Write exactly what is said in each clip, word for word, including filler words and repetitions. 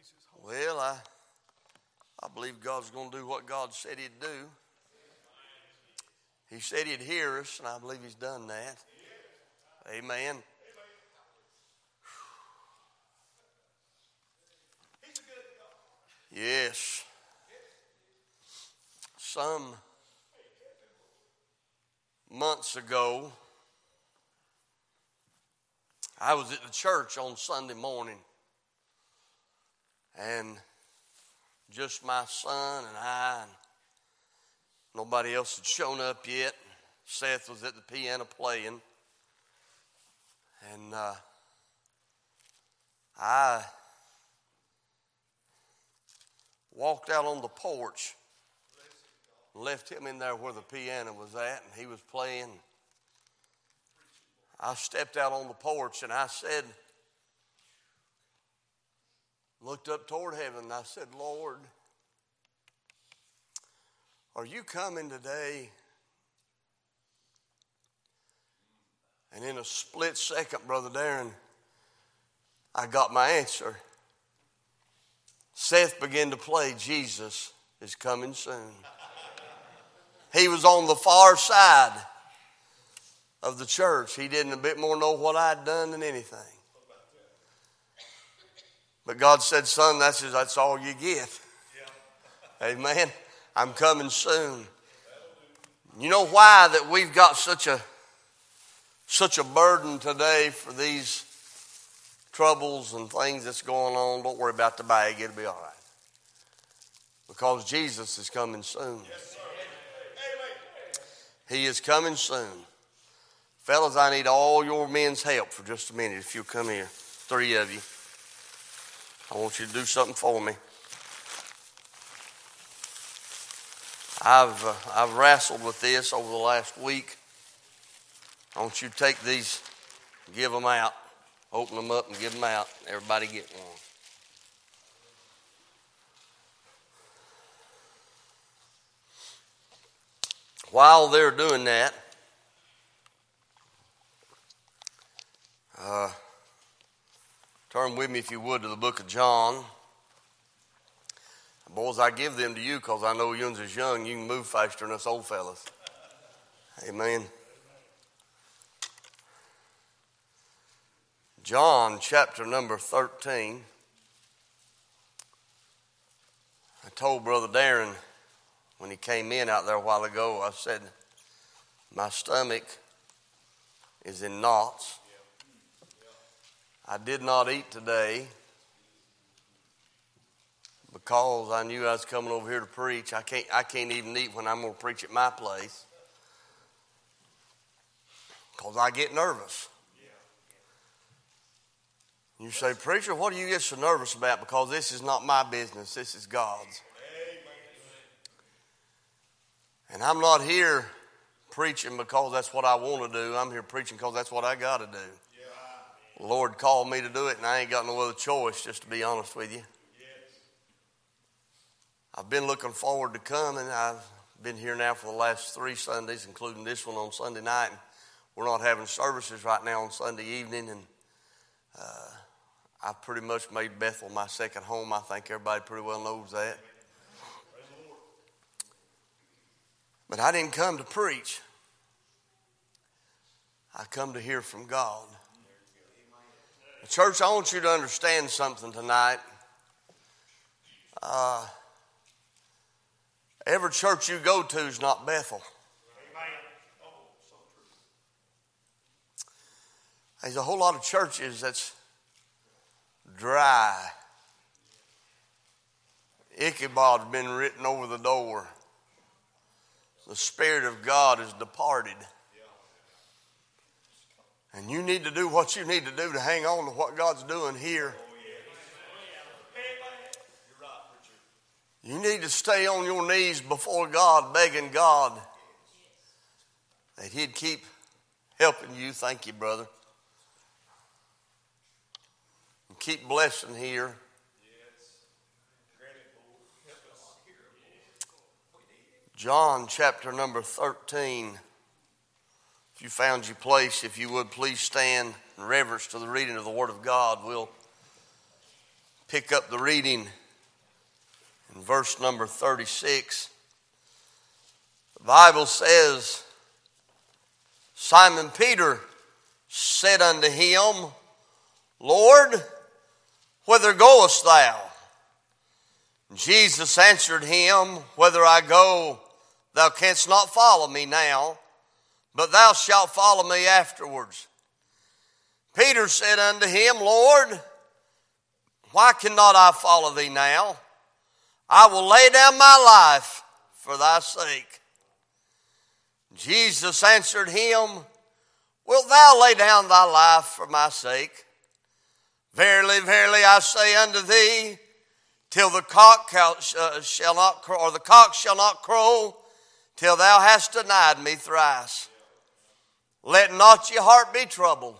Well, I I believe God's going to do what God said He'd do. He said He'd hear us, and I believe He's done that. Amen. Yes. Some months ago, I was at the church on Sunday morning, and just my son and I, and nobody else had shown up yet. Seth was at the piano playing, and uh, I walked out on the porch, left him in there where the piano was at, and he was playing. I stepped out on the porch, and I said, looked up toward heaven, and I said, Lord, are you coming today? And in a split second, Brother Darren, I got my answer. Seth began to play, Jesus is coming soon. He was on the far side of the church. He didn't a bit more know what I'd done than anything. But God said, son, that's, that's all you get. Yeah. Amen. I'm coming soon. You know why that we've got such a such a burden today for these troubles and things that's going on? Don't worry about the bag. It'll be all right. Because Jesus is coming soon. Yes, He is coming soon. Fellas, I need all your men's help for just a minute. If you'll come here, three of you. I want you to do something for me. I've uh, I've wrestled with this over the last week. I want you to take these, give them out, open them up and give them out. Everybody get one. While they're doing that, uh, turn with me, if you would, to the book of John. Boys, I give them to you because I know you're as young. You can move faster than us old fellas. Amen. John chapter number thirteen. I told Brother Darren when he came in out there a while ago, I said, my stomach is in knots. I did not eat today because I knew I was coming over here to preach. I can't I can't even eat when I'm going to preach at my place because I get nervous. You say, preacher, what do you get so nervous about? Because this is not my business. This is God's. And I'm not here preaching because that's what I want to do. I'm here preaching because that's what I got to do. The Lord called me to do it, and I ain't got no other choice, just to be honest with you. I've been looking forward to coming. I've been here now for the last three Sundays, including this one on Sunday night. We're not having services right now on Sunday evening, and uh, I've pretty much made Bethel my second home. I think everybody pretty well knows that. But I didn't come to preach. I come to hear from God. Church, I want you to understand something tonight. Uh, every church you go to is not Bethel. There's a whole lot of churches that's dry. Ichabod's been written over the door. The Spirit of God is departed. And you need to do what you need to do to hang on to what God's doing here. You need to stay on your knees before God, begging God that He'd keep helping you. Thank you, brother. And keep blessing here. John chapter number thirteen. If you found your place, if you would please stand in reverence to the reading of the Word of God. We'll pick up the reading in verse number thirty-six. The Bible says, Simon Peter said unto him, Lord, whither goest thou? Jesus answered him, Whither I go, thou canst not follow me now, but thou shalt follow me afterwards. Peter said unto him, Lord, why cannot I follow thee now? I will lay down my life for thy sake. Jesus answered him, Wilt thou lay down thy life for my sake? Verily, verily, I say unto thee, till the cock shall not crow, or the cock shall not crow, till thou hast denied me thrice. Let not your heart be troubled.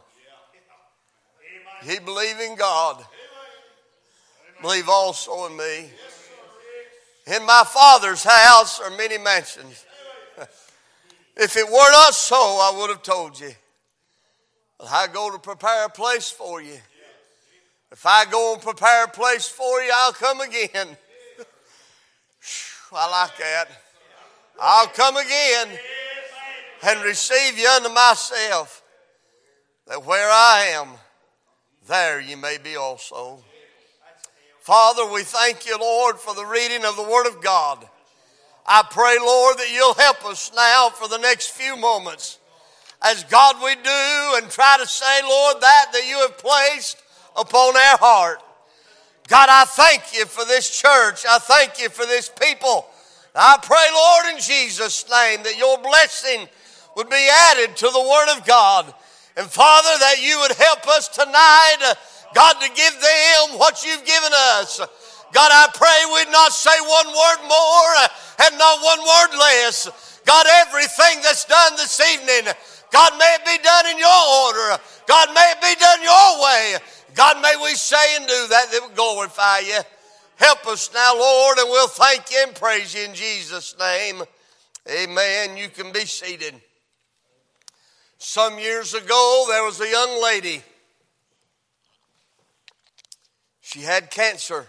Ye believe in God. Believe also in me. In my Father's house are many mansions. If it were not so, I would have told you. But I go to prepare a place for you. If I go and prepare a place for you, I'll come again. I like that. I'll come again and receive you unto myself, that where I am, there you may be also. Father, we thank you, Lord, for the reading of the Word of God. I pray, Lord, that you'll help us now for the next few moments. As God we do and try to say, Lord, that that you have placed upon our heart. God, I thank you for this church. I thank you for this people. I pray, Lord, in Jesus' name, that your blessing would be added to the Word of God. And Father, that you would help us tonight, uh, God, to give them what you've given us. God, I pray we'd not say one word more uh, and not one word less. God, everything that's done this evening, God, may it be done in your order. God, may it be done your way. God, may we say and do that that would glorify you. Help us now, Lord, and we'll thank you and praise you in Jesus' name. Amen. You can be seated. Some years ago, there was a young lady. She had cancer.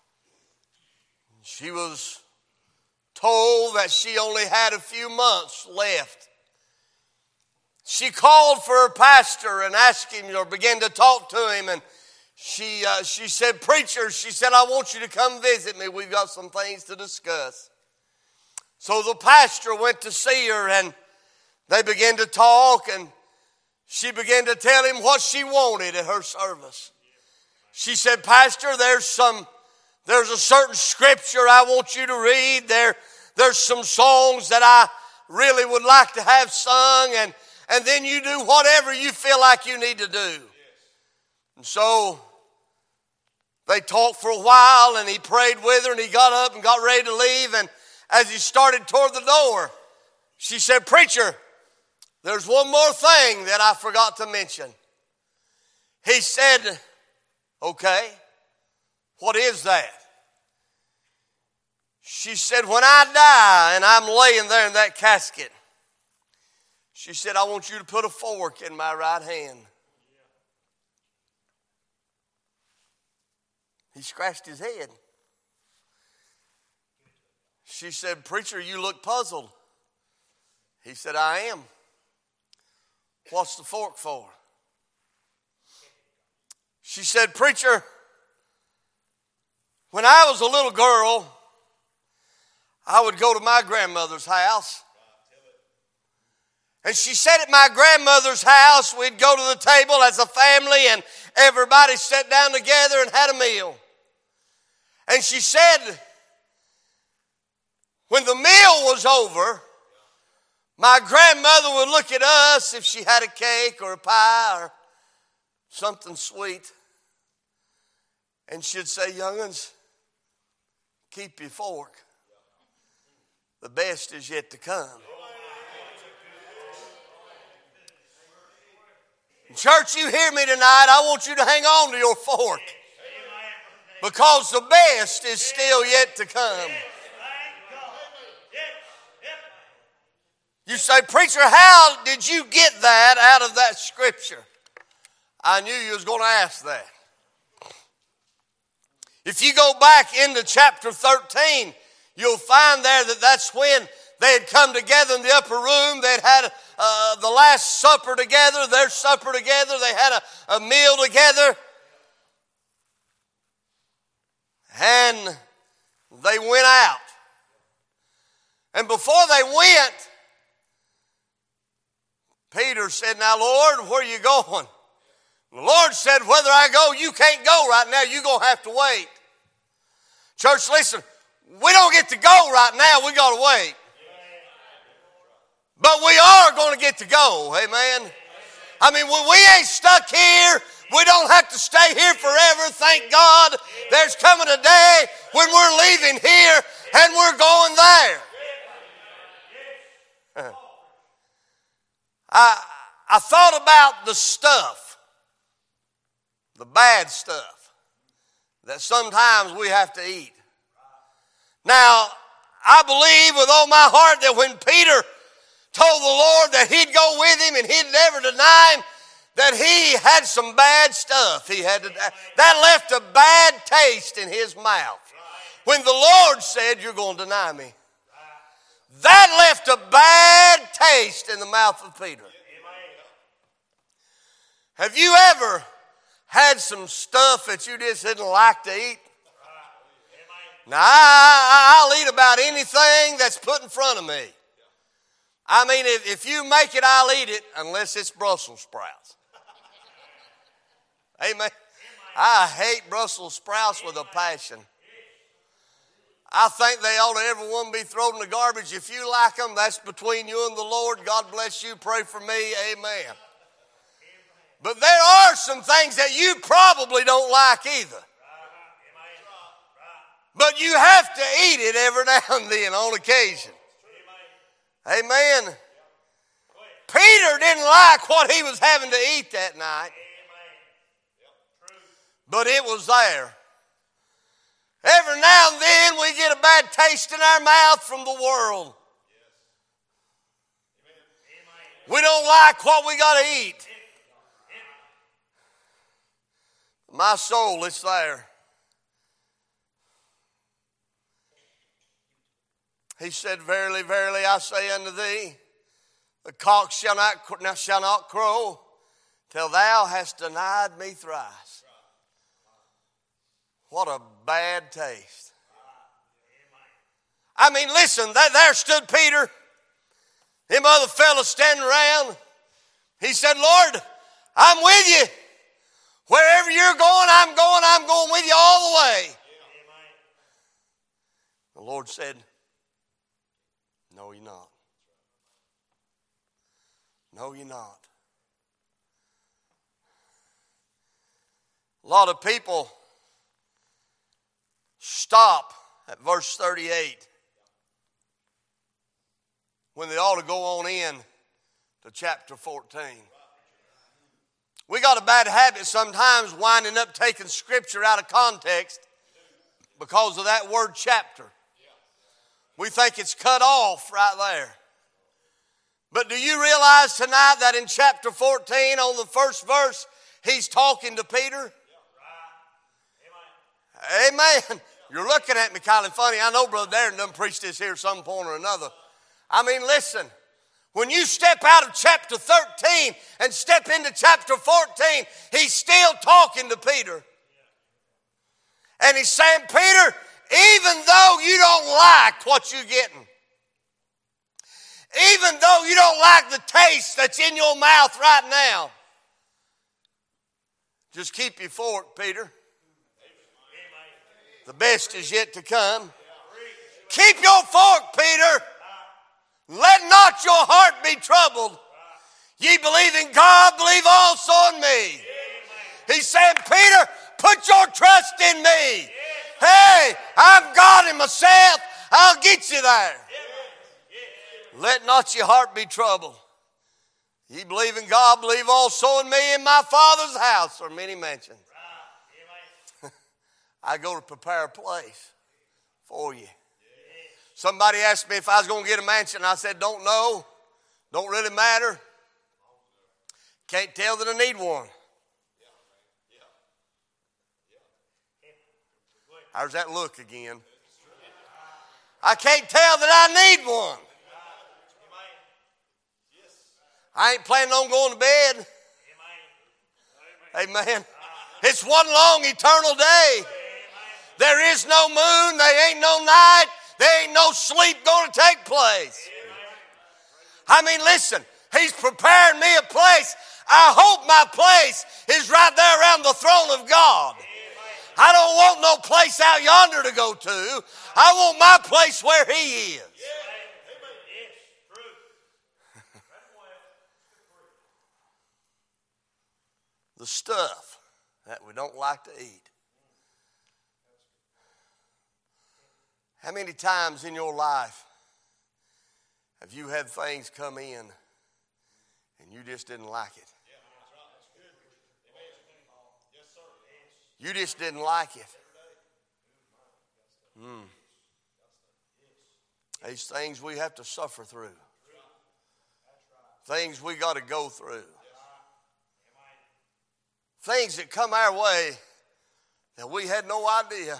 She was told that she only had a few months left. She called for her pastor and asked him, or began to talk to him, and she uh, she said, Preacher, she said, I want you to come visit me. We've got some things to discuss. So the pastor went to see her, and they began to talk, and she began to tell him what she wanted at her service. She said, Pastor, there's some, there's a certain scripture I want you to read. There, there's some songs that I really would like to have sung, and, and then you do whatever you feel like you need to do. And so they talked for a while, and he prayed with her, and he got up and got ready to leave, and as he started toward the door, she said, Preacher, there's one more thing that I forgot to mention. He said, Okay, what is that? She said, when I die and I'm laying there in that casket, she said, I want you to put a fork in my right hand. He scratched his head. She said, Preacher, you look puzzled. He said, I am. What's the fork for? She said, Preacher, when I was a little girl, I would go to my grandmother's house. And she said at my grandmother's house, we'd go to the table as a family and everybody sat down together and had a meal. And she said, when the meal was over, my grandmother would look at us if she had a cake or a pie or something sweet. And she'd say, young'uns, keep your fork. The best is yet to come. Church, you hear me tonight. I want you to hang on to your fork. Because the best is still yet to come. You say, Preacher, how did you get that out of that scripture? I knew you was going to ask that. If you go back into chapter thirteen, you'll find there that that's when they had come together in the upper room. They had had uh, the Last Supper together, their supper together. They had a, a meal together. And they went out. And before they went, Peter said, "Now, Lord, where are you going?" The Lord said, "Whether I go, you can't go right now. You're going to have to wait." Church, listen, we don't get to go right now. We got to wait. But we are going to get to go. Amen. I mean, we ain't stuck here. We don't have to stay here forever. Thank God. There's coming a day when we're leaving here and we're going there. I, I thought about the stuff, the bad stuff that sometimes we have to eat. Now, I believe with all my heart that when Peter told the Lord that he'd go with him and he'd never deny him, that he had some bad stuff. He had to, that left a bad taste in his mouth. When the Lord said, "You're going to deny me," that left a bad taste in the mouth of Peter. Have you ever had some stuff that you just didn't like to eat? Now, I, I'll eat about anything that's put in front of me. I mean, if, if you make it, I'll eat it, unless it's Brussels sprouts. Amen. I hate Brussels sprouts with a passion. I think they ought to every one be thrown in the garbage. If you like them, that's between you and the Lord. God bless you. Pray for me. Amen. But there are some things that you probably don't like either. But you have to eat it every now and then on occasion. Amen. Peter didn't like what he was having to eat that night. But it was there. Every now and then we get a bad taste in our mouth from the world. We don't like what we got to eat. My soul, it's there. He said, "Verily, verily, I say unto thee, the cock shall not, shall not crow till thou hast denied me thrice." What a bad taste. I mean, listen, that, there stood Peter. Them other fellas standing around. He said, "Lord, I'm with you. Wherever you're going, I'm going. I'm going with you all the way." The Lord said, "No, you're not. No, you're not." A lot of people stop at verse thirty-eight when they ought to go on in to chapter fourteen. We got a bad habit sometimes winding up taking Scripture out of context because of that word chapter. We think it's cut off right there. But do you realize tonight that in chapter fourteen, on the first verse, he's talking to Peter? Amen. You're looking at me kind of funny. I know Brother Darren done preached this here some point or another. I mean, listen. When you step out of chapter thirteen and step into chapter fourteen, he's still talking to Peter. And he's saying, "Peter, even though you don't like what you're getting, even though you don't like the taste that's in your mouth right now, just keep your fork, Peter. The best is yet to come. Keep your fork, Peter. Let not your heart be troubled. Ye believe in God, believe also in me." He's saying, "Peter, put your trust in me. Hey, I'm God in myself. I'll get you there. Let not your heart be troubled. Ye believe in God, believe also in me. In my Father's house are many mansions. I go to prepare a place for you." Somebody asked me if I was going to get a mansion. I said, "Don't know. Don't really matter. Can't tell that I need one." There's that look again. I can't tell that I need one. I ain't planning on going to bed. Amen. It's one long eternal day. There is no moon. There ain't no night. There ain't no sleep going to take place. I mean, listen, He's preparing me a place. I hope my place is right there around the throne of God. I don't want no place out yonder to go to. I want my place where He is. The stuff that we don't like to eat. How many times in your life have you had things come in and you just didn't like it? You just didn't like it. Mm. These things we have to suffer through. Things we got to go through. Things that come our way that we had no idea.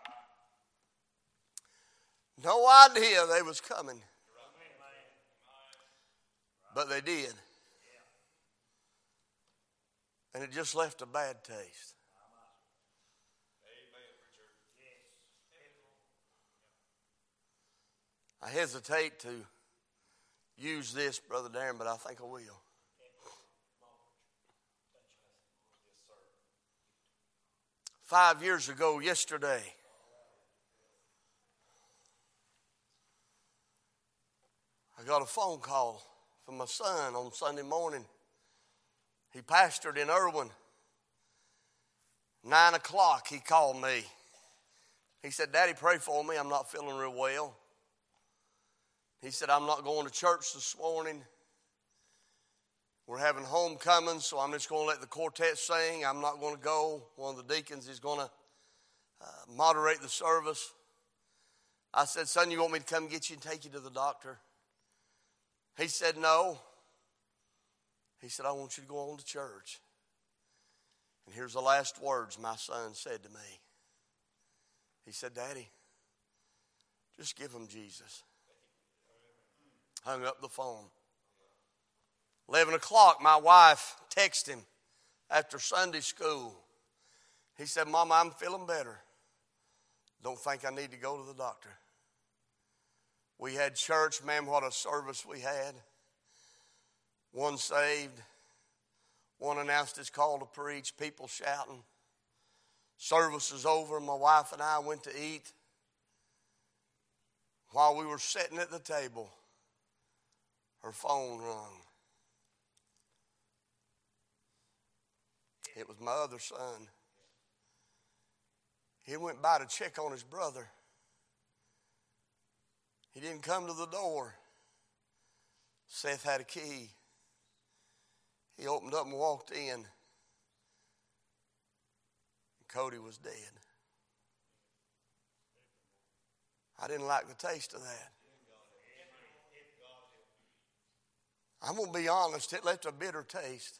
No idea they was coming. But they did. And it just left a bad taste. I hesitate to use this, Brother Darren, but I think I will. Five years ago yesterday, I got a phone call from my son on Sunday morning. He pastored in Irwin. Nine o'clock, he called me. He said, Daddy, pray for me. I'm not feeling real well. He said, I'm not going to church this morning. We're having homecoming, so I'm just going to let the quartet sing. I'm not going to go. One of the deacons is going to uh, moderate the service. I said, son, you want me to come get you and take you to the doctor? He said, no. He said, I want you to go on to church. And here's the last words my son said to me. He said, Daddy, just give him Jesus. Hung up the phone. Eleven o'clock, my wife texted him after Sunday school. He said, Mama, I'm feeling better. Don't think I need to go to the doctor. We had church, man, what a service we had. One saved. One announced his call to preach, people shouting. Service was over, my wife and I went to eat. While we were sitting at the table, her phone rung. It was my other son. He went by to check on his brother. He didn't come to the door. Seth had a key. He opened up and walked in. And Cody was dead. I didn't like the taste of that. I'm going to be honest, it left a bitter taste.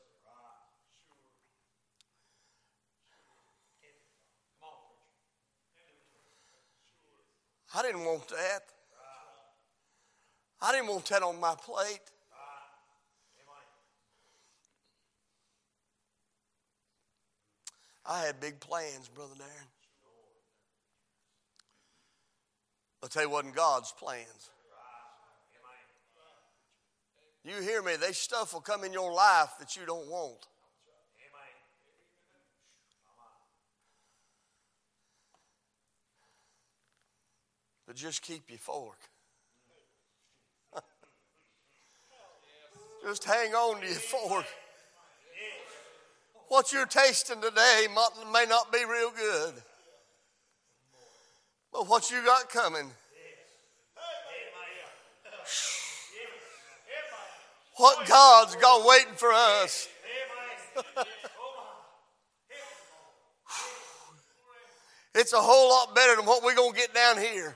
I didn't want that. I didn't want that on my plate. I had big plans, Brother Darren. But they wasn't God's plans. You hear me? There's stuff will come in your life that you don't want. But just keep your fork. Just hang on to your fork. What you're tasting today may not be real good. But what you got coming. What God's got waiting for us. It's a whole lot better than what we're going to get down here.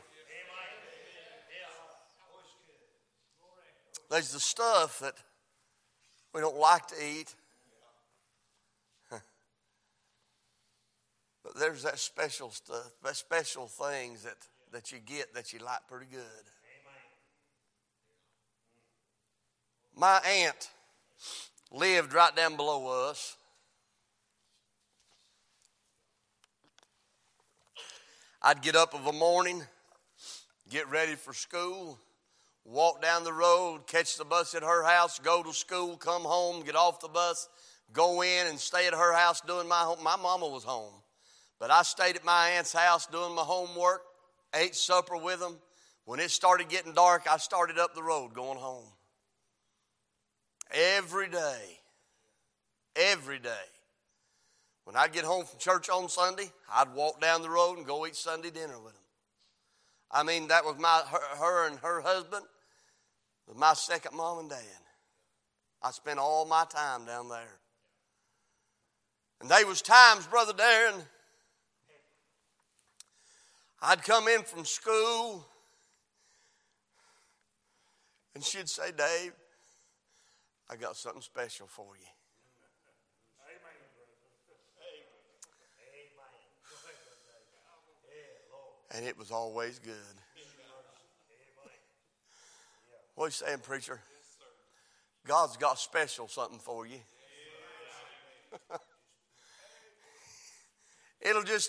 There's the stuff that we don't like to eat. But there's that special stuff, that special things that, that you get that you like pretty good. My aunt lived right down below us. I'd get up of a morning, get ready for school, walk down the road, catch the bus at her house, go to school, come home, get off the bus, go in and stay at her house doing my home. My mama was home, but I stayed at my aunt's house doing my homework, ate supper with them. When it started getting dark, I started up the road going home. Every day, every day. When I'd get home from church on Sunday, I'd walk down the road and go eat Sunday dinner with them. I mean, that was my her, her and her husband, was my second mom and dad. I spent all my time down there. And there was times, Brother Darren, I'd come in from school and she'd say, Dave, I got something special for you. And it was always good. What are you saying, preacher? God's got special something for you. It'll just,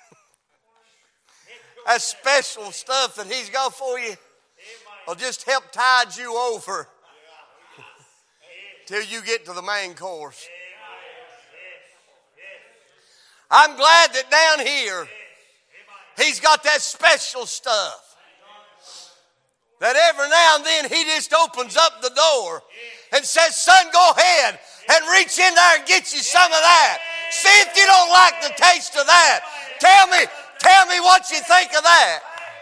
that special stuff that he's got for you will just help tide you over till you get to the main course. I'm glad that down here, he's got that special stuff. That every now and then he just opens up the door and says, son, go ahead and reach in there and get you some of that. See if you don't like the taste of that. Tell me, tell me what you think of that.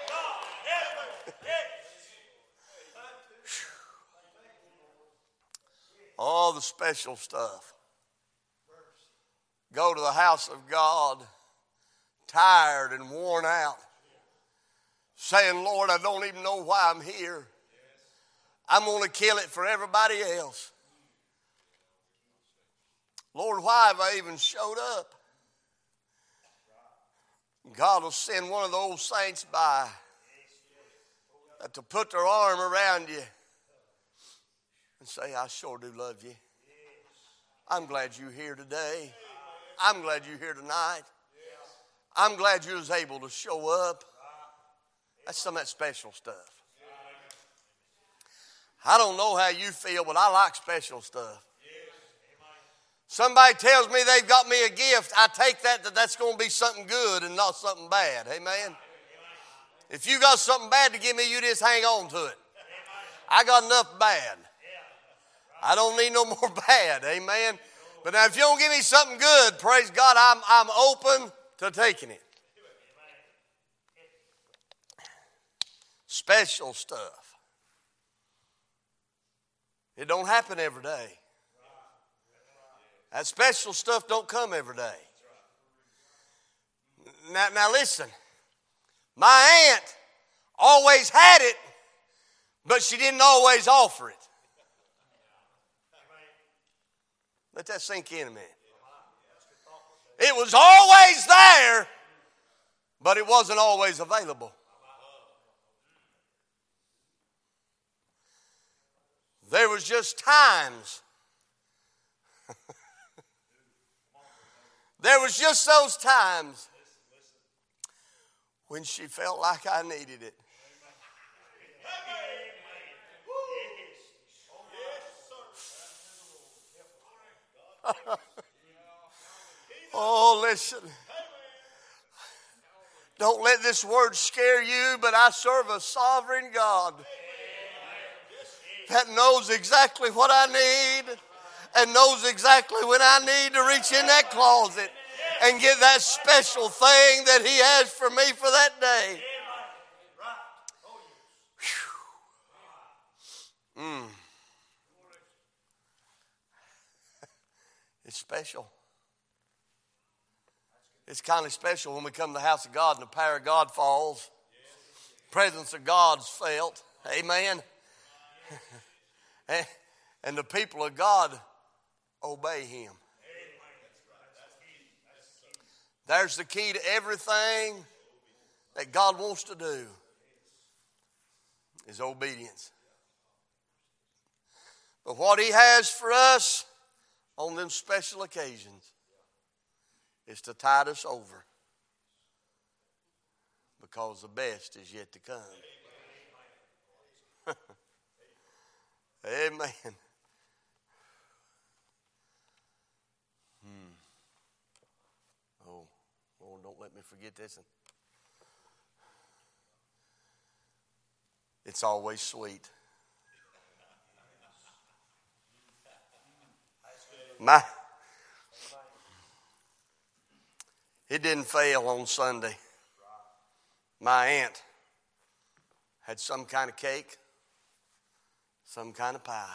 All the special stuff. Go to the house of God, tired and worn out, saying, Lord, I don't even know why I'm here. I'm going to kill it for everybody else. Lord, why have I even showed up? God will send one of those saints by to put their arm around you and say, I sure do love you. I'm glad you're here today. I'm glad you're here tonight. I'm glad you was able to show up. That's some of that special stuff. I don't know how you feel, but I like special stuff. Somebody tells me they've got me a gift, I take that that that's going to be something good and not something bad. Amen? If you got something bad to give me, you just hang on to it. I got enough bad. I don't need no more bad. Amen? But now if you don't give me something good, praise God, I'm, I'm open to taking it. Special stuff. It don't happen every day. That special stuff don't come every day. Now, now listen. My aunt always had it, but she didn't always offer it. Let that sink in a minute. It was always there, but it wasn't always available. There was just times. There was just those times when she felt like I needed it. Oh, listen. Don't let this word scare you, but I serve a sovereign God that knows exactly what I need and knows exactly when I need to reach in that closet and get that special thing that he has for me for that day. Mm. It's special. It's kind of special when we come to the house of God and the power of God falls. The presence of God's felt. Amen. And the people of God obey him. There's the key to everything that God wants to do is obedience. But what he has for us on them special occasions is to tide us over, because the best is yet to come. Amen. Hmm. Oh, Lord, don't let me forget this. It's always sweet. My, it didn't fail on Sunday. My aunt had some kind of cake, some kind of pie.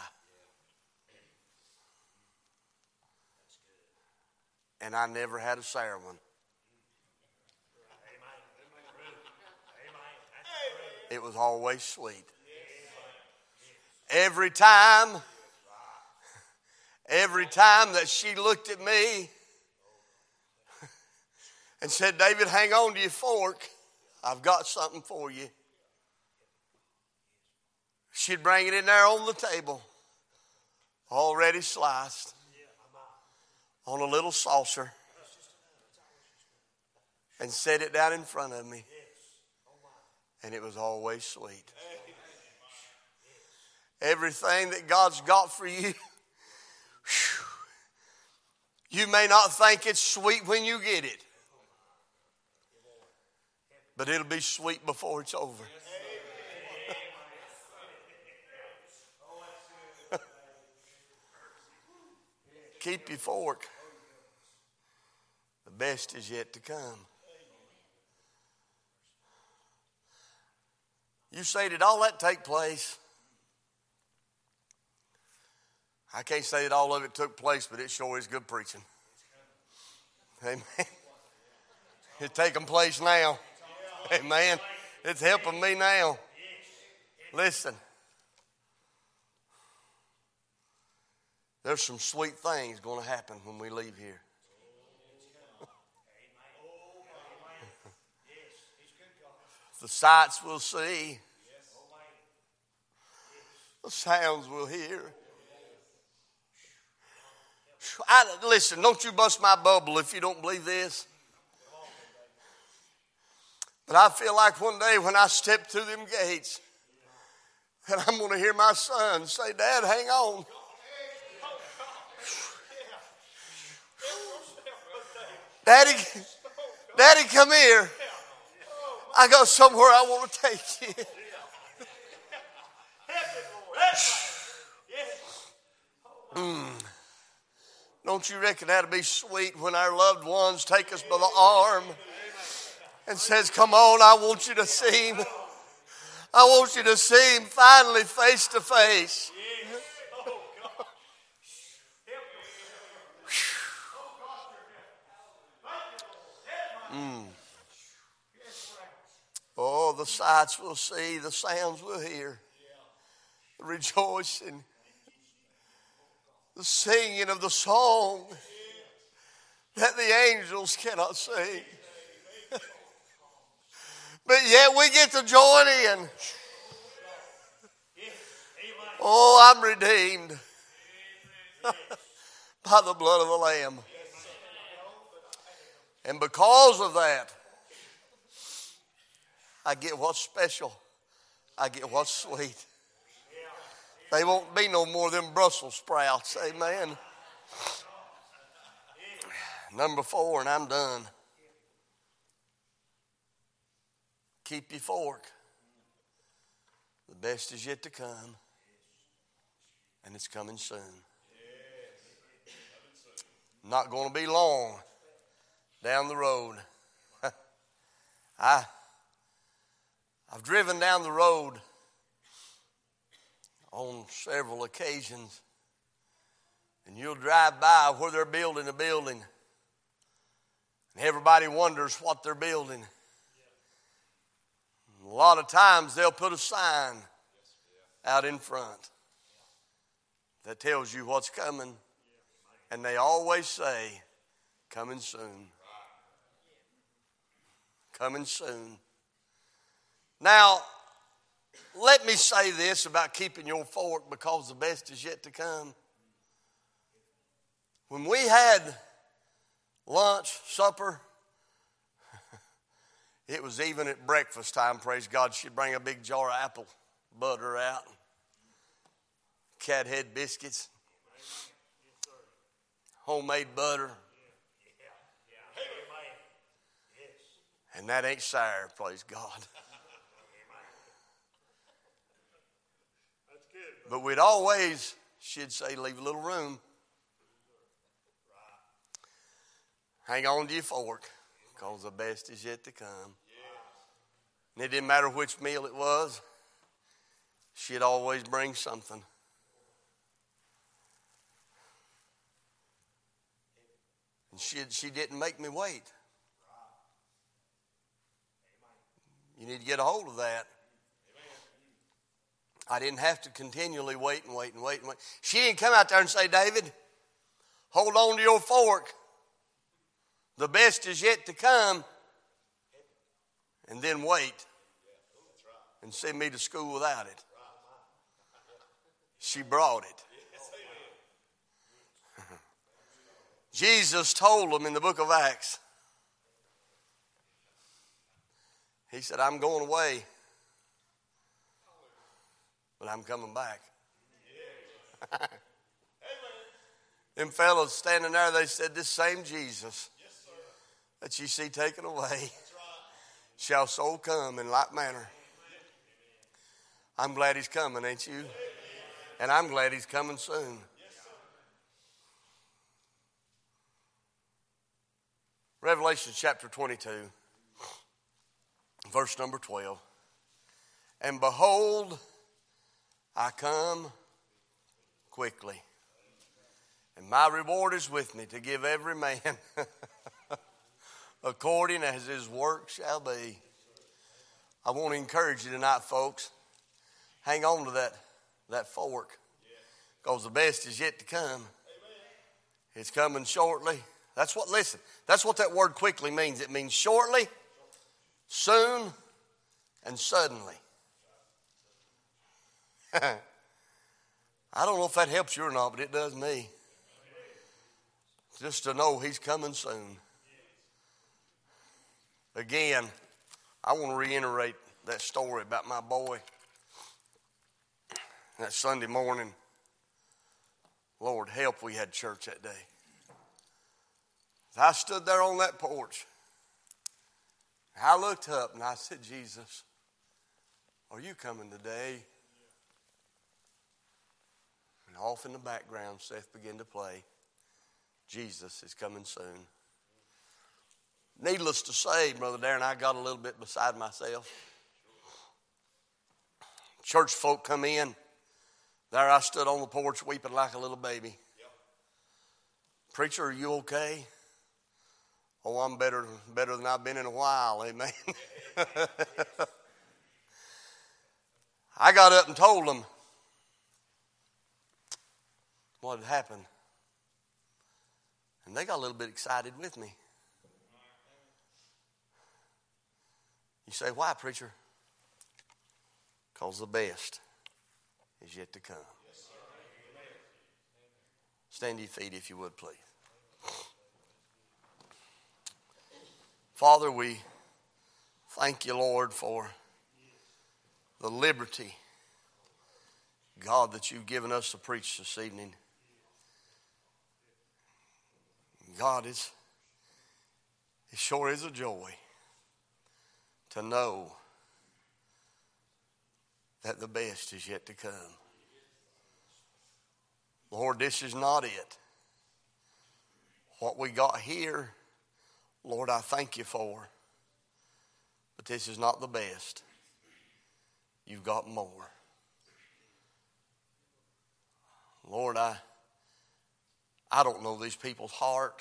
And I never had a sour one. It was always sweet. Every time, every time that she looked at me and said, David, hang on to your fork. I've got something for you. She'd bring it in there on the table, already sliced, on a little saucer, and set it down in front of me. And it was always sweet. Everything that God's got for you, you may not think it's sweet when you get it, but it'll be sweet before it's over. Keep your fork. The best is yet to come. You say, did all that take place? I can't say that all of it took place, but it sure is good preaching. Amen. It's taking place now. Amen. It's helping me now. Listen. There's some sweet things going to happen when we leave here. The sights we'll see. The sounds we'll hear. I, listen, don't you bust my bubble if you don't believe this. But I feel like one day when I step through them gates, and I'm going to hear my son say, Dad, hang on. Daddy, Daddy, come here. I got somewhere I want to take you. Mm. Don't you reckon that'd be sweet when our loved ones take us by the arm and says, come on, I want you to see him. I want you to see him finally face to face. Mm. Oh, the sights we'll see, the sounds we'll hear, the rejoicing, the singing of the song that the angels cannot sing. But yet we get to join in. Oh, I'm redeemed by the blood of the Lamb. And because of that, I get what's special. I get what's sweet. They won't be no more than Brussels sprouts. Amen. Number four, and I'm done. Keep your fork. The best is yet to come. And it's coming soon. Not going to be long down the road. I, I've driven down the road on several occasions, and you'll drive by where they're building a building, and everybody wonders what they're building. A lot of times they'll put a sign out in front that tells you what's coming, and they always say, coming soon. coming soon. Now, let me say this about keeping your fork, because the best is yet to come. When we had lunch, supper, it was even at breakfast time, praise God. She'd bring a big jar of apple butter out, cat head biscuits, homemade butter. And that ain't sour, praise God. But we'd always, she'd say, leave a little room. Hang on to your fork, because the best is yet to come. And it didn't matter which meal it was, she'd always bring something. And she, she didn't make me wait. You need to get a hold of that. I didn't have to continually wait and wait and wait and wait. She didn't come out there and say, David, hold on to your fork. The best is yet to come. And then wait and send me to school without it. She brought it. Jesus told them in the book of Acts, he said, I'm going away, but I'm coming back. Them fellows standing there, they said, this same Jesus that you see taken away shall so come in like manner. I'm glad he's coming, ain't you? And I'm glad he's coming soon. Revelation chapter twenty-two, verse number twelve. And behold, I come quickly, and my reward is with me to give every man according as his work shall be. I want to encourage you tonight, folks. Hang on to that, that fork, because the best is yet to come. It's coming shortly. That's what, listen, that's what that word quickly means. It means shortly, soon, and suddenly. I don't know if that helps you or not, but it does me. Just to know he's coming soon. Again, I want to reiterate that story about my boy. That Sunday morning, Lord help, we had church that day. I stood there on that porch. I looked up and I said, Jesus, are you coming today? And off in the background, Seth began to play, Jesus is coming soon. Needless to say, Brother Darren, I got a little bit beside myself. Church folk come in. There I stood on the porch weeping like a little baby. Yep. Preacher, are you okay? Oh, I'm better, better than I've been in a while, amen. I got up and told them what had happened. And they got a little bit excited with me. You say, why, preacher? Because the best is yet to come. Stand to your feet if you would, please. Father, we thank you, Lord, for the liberty, God, that you've given us to preach this evening. God, it's, it sure is a joy to know that the best is yet to come. Lord, this is not it. What we got here, Lord, I thank you for. But this is not the best. You've got more. Lord, I, I don't know these people's heart.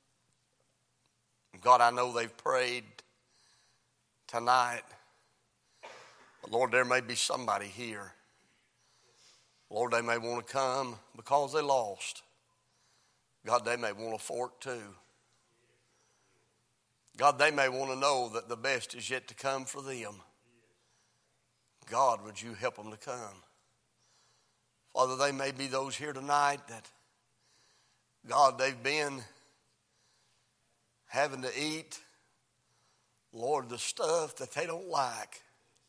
God, I know they've prayed tonight. But Lord, there may be somebody here. Lord, they may want to come because they lost. God, they may want a fork too. God, they may want to know that the best is yet to come for them. God, would you help them to come? Father, they may be those here tonight that, God, they've been having to eat, Lord, the stuff that they don't like.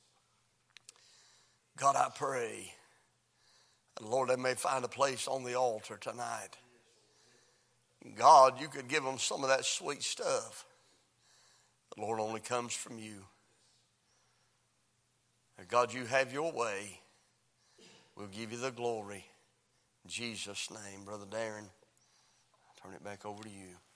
God, I pray, and Lord, they may find a place on the altar tonight. God, you could give them some of that sweet stuff. The Lord only comes from you. And God, you have your way. We'll give you the glory. In Jesus' name, Brother Darren, I turn it back over to you.